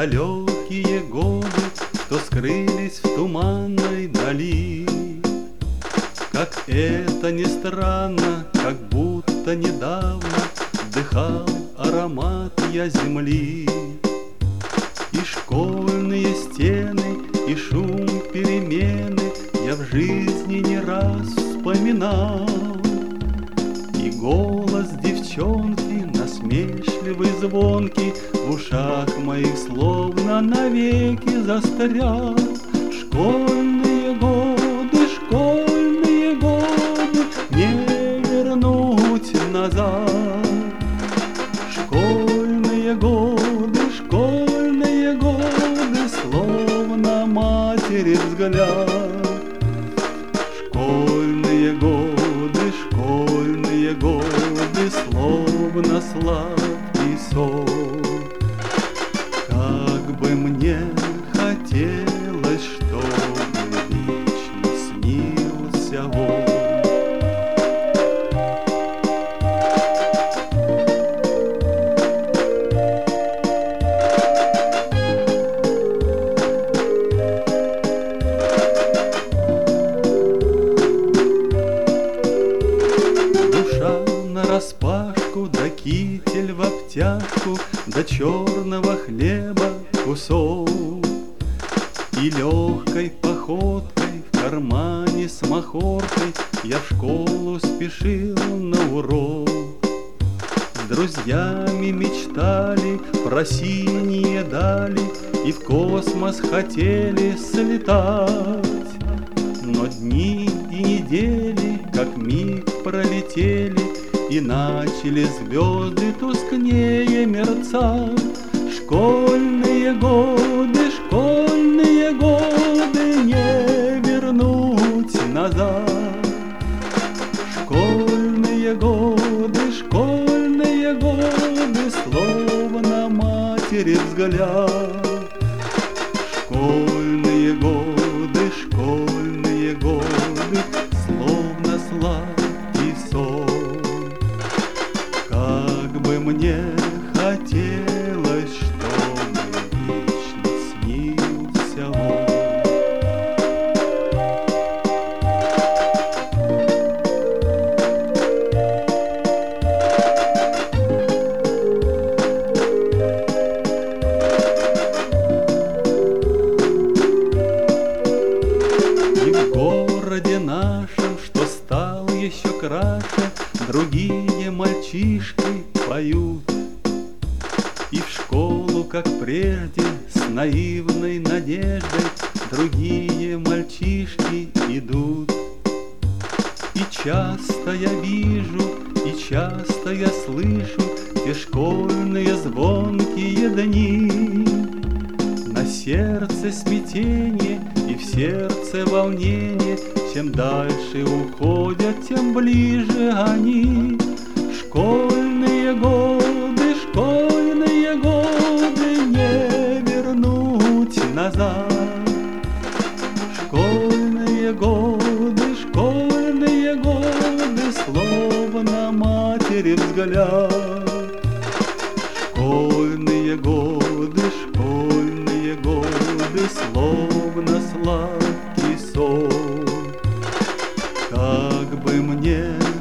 далекие годы, что скрылись в туманной дали. Как это ни странно, как будто недавно вдыхал аромат я земли. И школьные стены, и шум перемены я в жизни не раз вспоминал. И голос девчонки, насмешливый, звонкий, в ушах моих словно навеки застрял. Школьные годы, не вернуть назад. Школьные годы, словно матери взгляд. Школьные годы, словно сладкий сон. Как бы мне хотелось, чтобы вечно снился он. Нараспашку, да китель в обтяжку, да черного хлеба кусок. И легкой походкой в кармане с махоркой я в школу спешил на урок. С друзьями мечтали про синие дали и в космос хотели слетать. Но дни и недели, как миг пролетели, и начали звезды тускнее мерцать. Школьные годы, не вернуть назад. Школьные годы, словно матери взгляд. Школьные годы, словно сладкий сон. Как бы мне хотелось, чтобы вечно снился он. И в городе нашем, что стал еще краше, другие мальчишки поют. И в школу, как прежде, с наивной надеждой другие мальчишки идут. И часто я вижу, и часто я слышу те школьные звонкие дни. На сердце смятение и в сердце волнение, чем дальше уходят, тем ближе они. Школьные годы, не вернуть назад. Школьные годы, словно матери взгляд. Школьные годы, словно сладкий сон. Как бы мне